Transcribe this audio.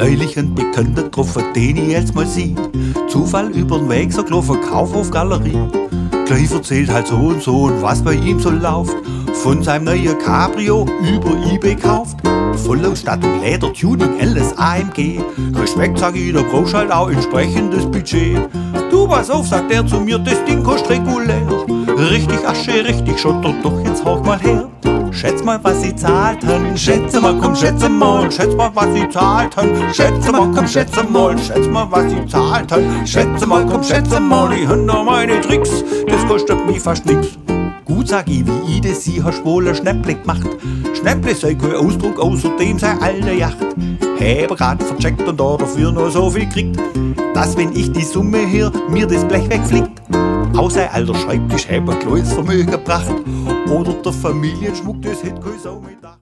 Neulich ein Bekannter getroffen, den ich jetzt mal sieh. Zufall übern Weg so gelaufen, Kaufhof-Galerie. Gleich erzählt halt so und was bei ihm so läuft. Von seinem neuen Cabrio über eBay kauft. Vollausstattung, Leder, Tuning, alles AMG. Respekt, sag ich, da brauchst halt auch entsprechendes Budget. Du, pass auf, sagt er zu mir, das Ding kostet regulär. Richtig Asche, richtig Schotter, doch jetzt hauch mal her. Schätz mal, was sie zahlt han, schätze mal, komm, schätze mal, schätz mal, was sie zahlt han, schätze mal, komm, schätze mal, schätz mal, was sie zahlt han, schätze mal, komm, schätze mal, ich hab da meine Tricks, das kostet mich fast nix. Gut, sag ich, wie ich das, sie hast wohl ein Schnäpple gemacht. Schnäpple sei kein Ausdruck, außerdem sei alte Yacht. Habe grad vercheckt und da dafür noch so viel kriegt, dass wenn ich die Summe hier, mir das Blech wegfliegt. Aus ein alter Schreibtisch hab ein kleines Vermögen gebracht. Oder der Familienschmuck, das hätt kein Sau mit.